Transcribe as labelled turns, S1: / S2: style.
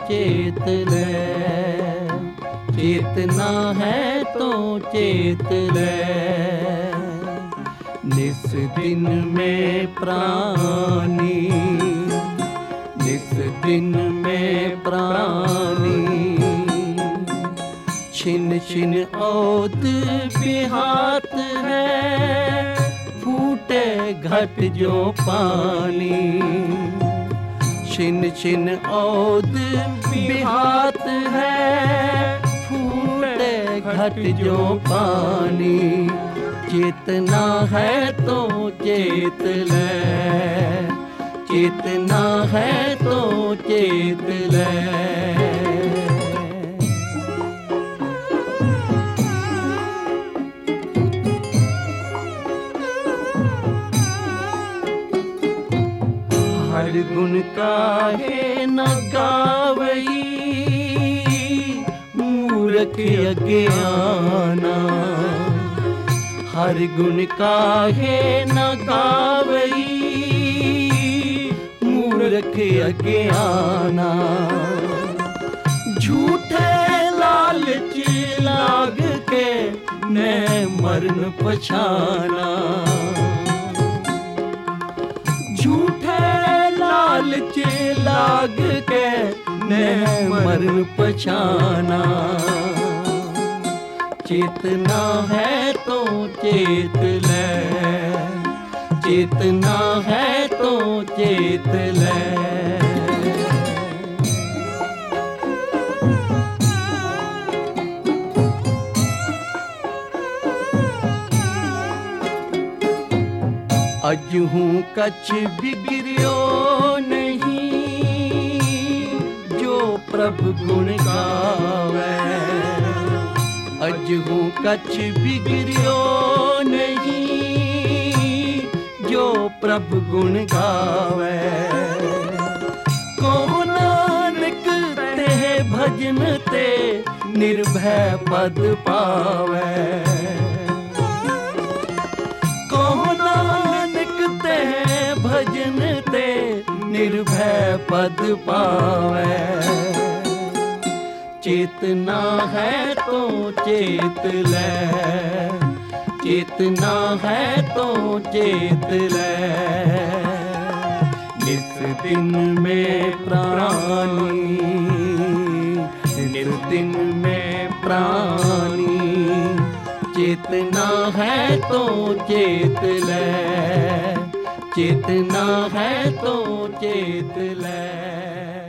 S1: चेत ले, चेतना है तो चेत ले। निस दिन में प्राणी, निस दिन में प्राणी, छिन छिन औद बिहात है, फूटे घट जो पानी। छिन छिन औद बिहात है, फूटे घट जो पानी। चेतना है तो चेत ले, चेतना है तो चेत ले। हर गुण काहे न गावई, मूर्ख अज्ञाना। हर गुण काहे न गावई, मूर्ख अज्ञाना। झूठे लालच लाग के ने मरण पछाना। झूठे लालच लाग के ने मरण पछाना। चेतना है तो चेत ले, चेतना है तो चेत ले। अज हूँ कछ बिगड़ियो नहीं, जो प्रभु गुण गावे। अज हूँ कछ बिगड़ियो नहीं, जो प्रभु गुण गावे। को नानक ते भजन ते, निर्भय पद पावे। को नानक ते भजन ते, निर्भय पद पावे। चेतना है तो चेत ले, चेतना है तो चेत ले। निस दिन में प्राणी, निस दिन में प्राणी। चेतना है तो चेत ले, चेतना है तो चेत ले।